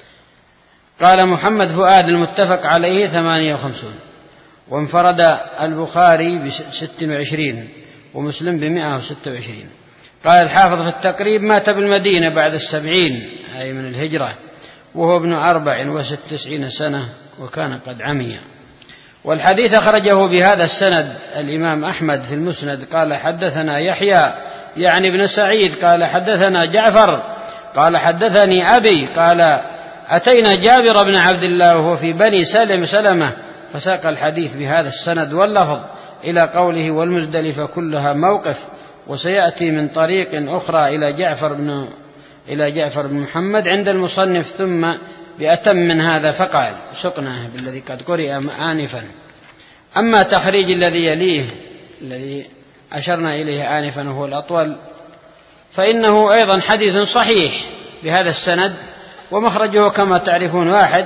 Speaker 1: قال محمد فؤاد المتفق عليه ثمانية وخمسون، وانفرد البخاري بست وعشرين ومسلم بمائة وستة وعشرين. قال الحافظ في التقريب مات بالمدينة بعد السبعين أي من الهجرة، وهو ابن أربع وست وتسعين سنة، وكان قد عمي. والحديث أخرجه بهذا السند الإمام أحمد في المسند. قال حدثنا يحيى يعني ابن سعيد قال حدثنا جعفر قال حدثني أبي قال أتينا جابر بن عبد الله وهو في بني سلم سلمة، فساق الحديث بهذا السند واللفظ إلى قوله والمزدلفة كلها موقف. وسيأتي من طريق أخرى إلى جعفر بن إلى جعفر بن محمد عند المصنف ثم بأتم من هذا، فقال سقناه بالذي قد قرئ آنفا. أما تخريج الذي يليه الذي أشرنا إليه آنفا وهو الأطول، فإنه أيضا حديث صحيح بهذا السند، ومخرجه كما تعرفون واحد.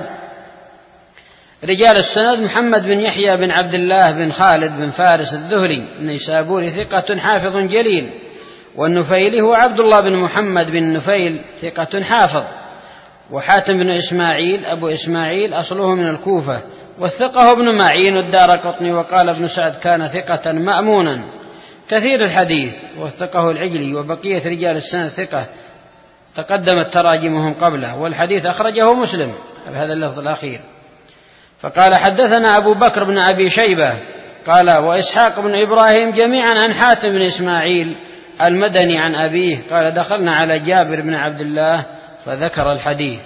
Speaker 1: رجال السند محمد بن يحيى بن عبد الله بن خالد بن فارس الذهلي النيسابوري ثقة حافظ جليل، والنفيلي هو عبد الله بن محمد بن نفيل ثقة حافظ. وحاتم بن إسماعيل أبو إسماعيل أصله من الكوفة، وثقه ابن معين والدارقطني. وقال ابن سعد كان ثقة مأمونا كثير الحديث، وثقه العجلي. وبقية رجال السند ثقة تقدمت تراجمهم قبله، والحديث أخرجه مسلم بهذا اللفظ الأخير. فقال حدثنا أبو بكر بن أبي شيبة قال وإسحاق بن إبراهيم جميعا عن حاتم بن إسماعيل المدني عن أبيه قال دخلنا على جابر بن عبد الله فذكر الحديث.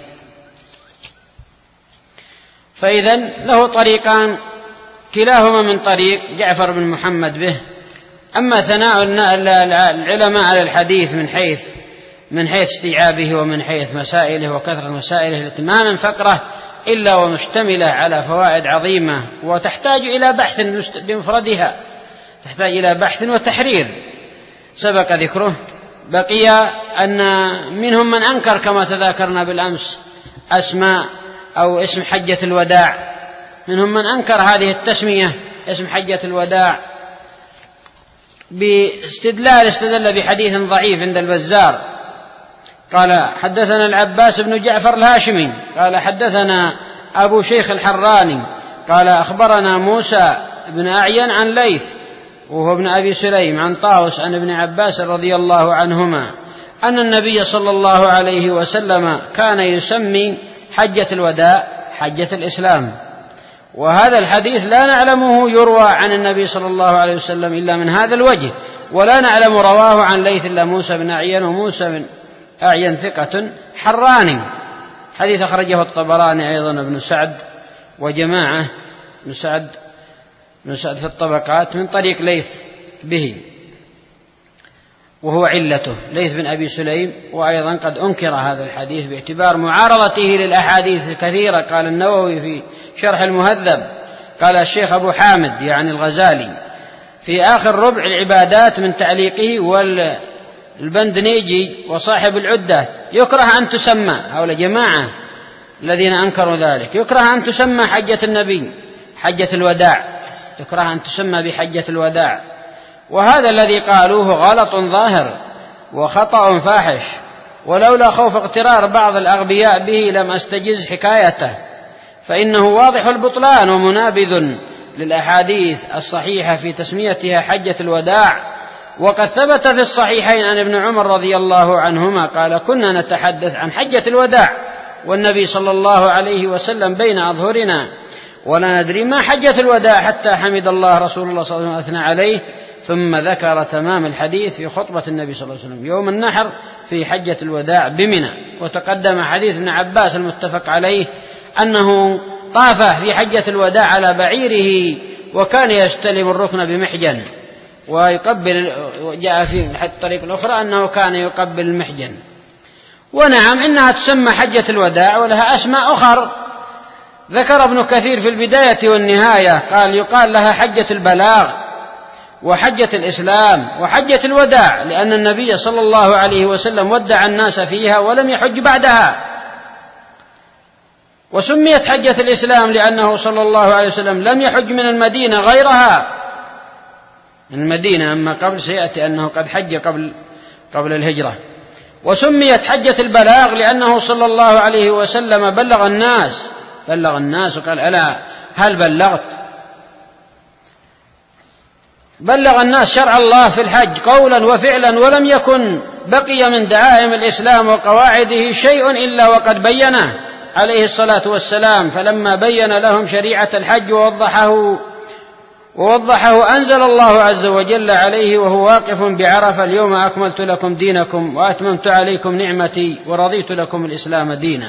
Speaker 1: فإذن له طريقان كلاهما من طريق جعفر بن محمد به. أما ثناء العلماء على الحديث من حيث من حيث استيعابه ومن حيث مسائله وكثرة مسائله التي ما من فقرة إلا ومشتملة على فوائد عظيمة، وتحتاج إلى بحث بمفردها، تحتاج إلى بحث وتحرير سبق ذكره. بقي أن منهم من أنكر كما تذاكرنا بالأمس أسماء أو اسم حجة الوداع، منهم من أنكر هذه التسمية اسم حجة الوداع باستدلال استدل بحديث ضعيف عند البزار. قال حدثنا العباس بن جعفر الهاشمي قال حدثنا أبو شيخ الحراني قال أخبرنا موسى بن أعين عن ليث وهو ابن أبي سليم عن طاوس عن ابن عباس رضي الله عنهما أن النبي صلى الله عليه وسلم كان يسمي حجة الوداع حجة الإسلام. وهذا الحديث لا نعلمه يروى عن النبي صلى الله عليه وسلم إلا من هذا الوجه، ولا نعلم رواه عن ليث إلا موسى بن أعين، وموسى بن أعين ثقة حراني. حديث أخرجه الطبراني أيضا ابن سعد وجماعة ابن سعد ابن سعد في الطبقات من طريق ليث به، وهو علته ليث بن أبي سليم. وأيضا قد أنكر هذا الحديث باعتبار معارضته للأحاديث الكثيرة. قال النووي في شرح المهذب قال الشيخ أبو حامد يعني الغزالي في آخر ربع العبادات من تعليقه والبندنيجي وصاحب العدة يكره أن تسمى، هؤلاء جماعة الذين أنكروا ذلك، يكره أن تسمى حجة النبي حجة الوداع، يكره أن تسمى بحجة الوداع. وهذا الذي قالوه غلط ظاهر وخطأ فاحش، ولولا خوف اغترار بعض الأغبياء به لم أستجز حكايته، فإنه واضح البطلان ومنابذ للأحاديث الصحيحة في تسميتها حجة الوداع. وقد ثبت في الصحيحين عن ابن عمر رضي الله عنهما قال: كنا نتحدث عن حجة الوداع والنبي صلى الله عليه وسلم بين أظهرنا ولا ندري ما حجة الوداع، حتى حمد الله رسول الله صلى الله عليه وسلم وأثنى عليه، ثم ذكر تمام الحديث في خطبة النبي صلى الله عليه وسلم يوم النحر في حجة الوداع بمنى. وتقدم حديث ابن عباس المتفق عليه أنه طاف في حجة الوداع على بعيره وكان يستلم الركن بمحجن ويقبل، وجاء في الطريق الأخرى أنه كان يقبل المحجن. ونعم إنها تسمى حجة الوداع ولها أسماء أخر، ذكر ابن كثير في البداية والنهاية قال يقال لها حجة البلاغ وحجة الإسلام وحجة الوداع، لأن النبي صلى الله عليه وسلم ودع الناس فيها ولم يحج بعدها. وسميت حجة الإسلام لأنه صلى الله عليه وسلم لم يحج من المدينة غيرها، من المدينة، أما قبل سيأتي أنه قد حج قبل قبل الهجرة. وسميت حجة البلاغ لأنه صلى الله عليه وسلم بلغ الناس بلغ الناس وقال: ألا هل بلغت؟ بلغ الناس شرع الله في الحج قولا وفعلا، ولم يكن بقي من دعائم الإسلام وقواعده شيء إلا وقد بينه عليه الصلاة والسلام. فلما بين لهم شريعة الحج ووضحه ووضحه أنزل الله عز وجل عليه وهو واقف بعرفة: اليوم أكملت لكم دينكم وأتممت عليكم نعمتي ورضيت لكم الإسلام دينا.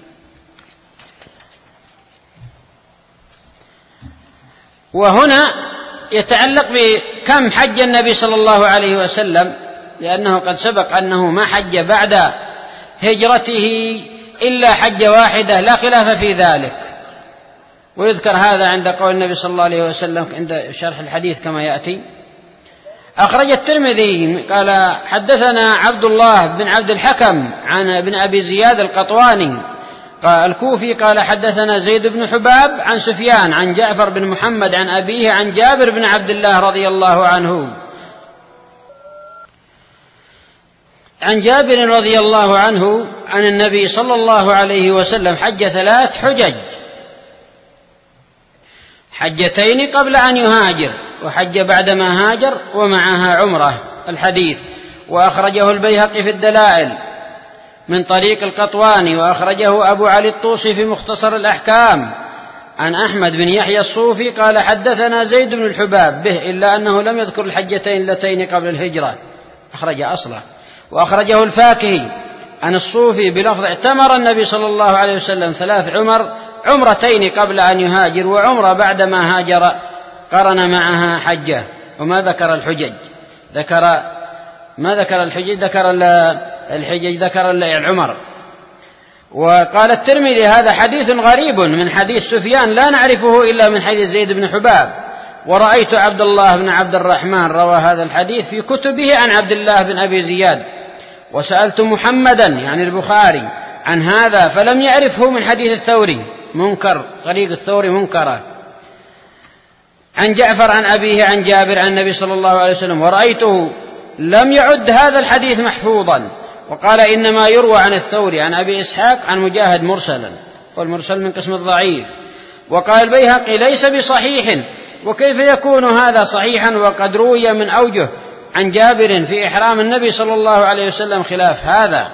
Speaker 1: وهنا يتعلق بكم حج النبي صلى الله عليه وسلم، لأنه قد سبق أنه ما حج بعد هجرته إلا حجة واحدة لا خلاف في ذلك. ويذكر هذا عند قول النبي صلى الله عليه وسلم عند شرح الحديث كما يأتي. أخرج الترمذي قال: حدثنا عبد الله بن عبد الحكم عن ابن أبي زياد القطواني الكوفي قال: حدثنا زيد بن حباب عن سفيان عن جعفر بن محمد عن أبيه عن جابر بن عبد الله رضي الله عنه عن جابر رضي الله عنه عن النبي صلى الله عليه وسلم حج ثلاث حجج: حجتين قبل أن يهاجر، وحج بعدما هاجر، ومعها عمرة. الحديث. وأخرجه البيهقي في الدلائل من طريق القطواني، وأخرجه أبو علي الطوسي في مختصر الأحكام عن أحمد بن يحيى الصوفي قال: حدثنا زيد بن الحباب به، إلا أنه لم يذكر الحجتين اللتين قبل الهجرة، أخرج أصله. وأخرجه الفاكهي عن الصوفي بلفظ: اعتمر النبي صلى الله عليه وسلم ثلاث عمر، عمرتين قبل أن يهاجر وعمرة بعدما هاجر، قرن معها حجة. وما ذكر الحجج، ذكر ما ذكر الحجج ذكر الحجج ذكر العمر. وقال الترمذي: هذا حديث غريب من حديث سفيان لا نعرفه إلا من حديث زيد بن حباب، ورأيت عبد الله بن عبد الرحمن روى هذا الحديث في كتبه عن عبد الله بن أبي زياد، وسألت محمدا يعني البخاري عن هذا فلم يعرفه من حديث الثوري منكر، طريق الثوري منكرة، عن جعفر عن أبيه عن جابر عن النبي صلى الله عليه وسلم، ورأيته لم يعد هذا الحديث محفوظا. وقال: إنما يروى عن الثوري عن أبي إسحاق عن مجاهد مرسلا، والمرسل من قسم الضعيف. وقال البيهقي: ليس بصحيح. وكيف يكون هذا صحيحا وقد روي من أوجه عن جابر في إحرام النبي صلى الله عليه وسلم خلاف هذا؟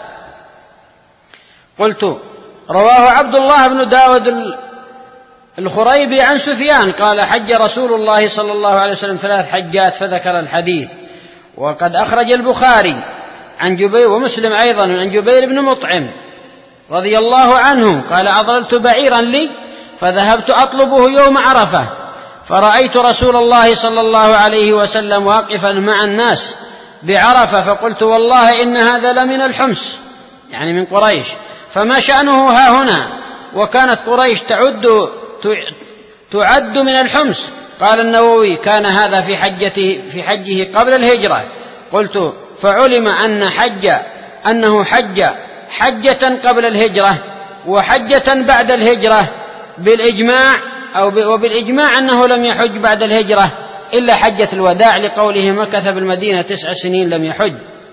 Speaker 1: قلت: رواه عبد الله بن داود الخريبي عن سفيان قال: حج رسول الله صلى الله عليه وسلم ثلاث حجات، فذكر الحديث. وقد أخرج البخاري عن جبير ومسلم أيضا عن جبير بن مطعم رضي الله عنه قال: أضللت بعيرا لي فذهبت أطلبه يوم عرفة، فرأيت رسول الله صلى الله عليه وسلم واقفا مع الناس بعرفة، فقلت: والله إن هذا لمن الحمص، يعني من قريش، فما شأنه ها هنا؟ وكانت قريش تعد تعد من الحمص. قال النووي: كان هذا في حجته في حجه قبل الهجرة. قلت: فعلم أن حج أنه حج حجة قبل الهجرة وحجة بعد الهجرة بالإجماع، أو وبالإجماع أنه لم يحج بعد الهجرة، إلا حجة الوداع لقوله مكث بالمدينة تسع سنين لم يحج.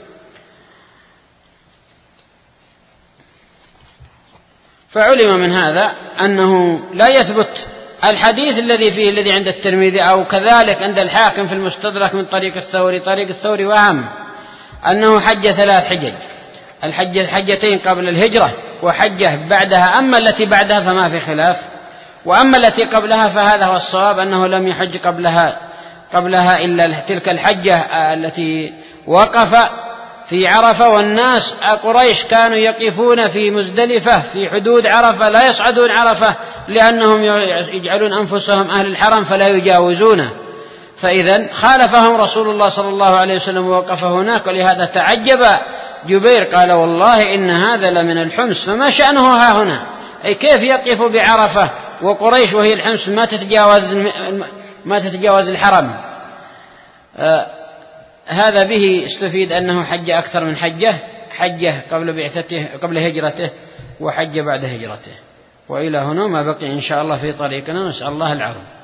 Speaker 1: فعلم من هذا أنه لا يثبت الحديث الذي فيه الذي عند الترمذي أو كذلك عند الحاكم في المستدرك من طريق الثوري طريق الثوري وهم أنه حج ثلاث حجج، الحجة حجتين قبل الهجرة وحجة بعدها، أما التي بعدها فما في خلاف، وأما التي قبلها فهذا هو الصواب أنه لم يحج قبلها قبلها إلا تلك الحجة التي وقف في عرفة، والناس قريش كانوا يقفون في مزدلفة في حدود عرفة لا يصعدون عرفة لأنهم يجعلون أنفسهم أهل الحرم فلا يجاوزونه، فإذا خالفهم رسول الله صلى الله عليه وسلم ووقف هناك، ولهذا تعجب جبير قال والله إن هذا لمن الحمص، فما شأنه ها هنا؟ أي كيف يقف بعرفة وقريش وهي الحمص ما تتجاوز ما تتجاوز الحرم؟ آه هذا به استفيد أنه حج أكثر من حجة، حجة قبل بعثته قبل هجرته وحج بعد هجرته. وإلى هنا ما بقي إن شاء الله في طريقنا، نسأل الله العون.